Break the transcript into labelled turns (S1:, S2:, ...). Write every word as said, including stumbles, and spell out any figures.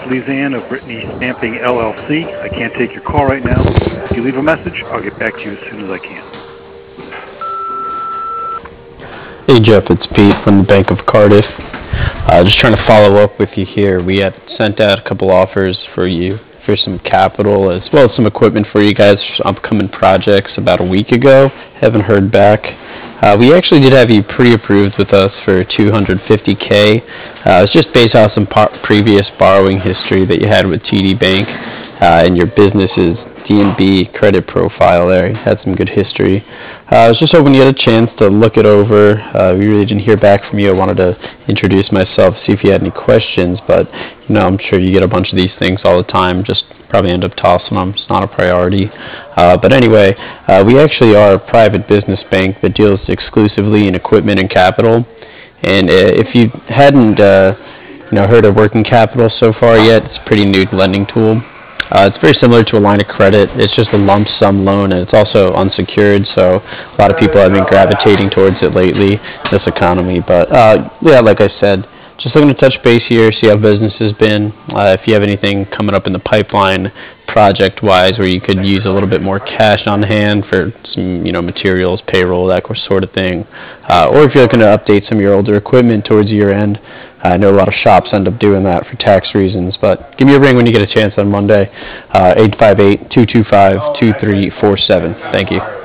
S1: Lezan of Brittany Stamping L L C. I can't take your call right now. If you leave a message, I'll get back to you as soon as I can.
S2: Hey Jeff, it's Pete from the Bank of Cardiff. Uh, just trying to follow up with you here. We had sent out a couple offers for you for some capital as well as some equipment for you guys for upcoming projects about a week ago. Haven't heard back. Uh, we actually did have you pre-approved with us for two hundred fifty K. Uh, it's just based on some par- previous borrowing history that you had with T D Bank uh, and your business's D N B credit profile there. You had some good history. Uh, I was just hoping you had a chance to look it over. Uh, we really didn't hear back from you. I wanted to introduce myself, see if you had any questions, but you know, I'm sure you get a bunch of these things all the time. Just probably end up tossing them. It's not a priority. Uh, but anyway, uh, we actually are a private business bank that deals exclusively in equipment and capital. And uh, if you hadn't uh, you know, heard of working capital so far yet, it's a pretty new lending tool. Uh, it's very similar to a line of credit. It's just a lump sum loan, and it's also unsecured, so a lot of people have been gravitating towards it lately in this economy. But uh, yeah, like I said, just looking to touch base here, see how business has been. Uh, if you have anything coming up in the pipeline project-wise where you could use a little bit more cash on hand for some, you know, materials, payroll, that sort of thing. Uh, or if you're looking to update some of your older equipment towards year end. I know a lot of shops end up doing that for tax reasons, but give me a ring when you get a chance on Monday, uh, eight five eight, two two five, two three four seven. Thank you.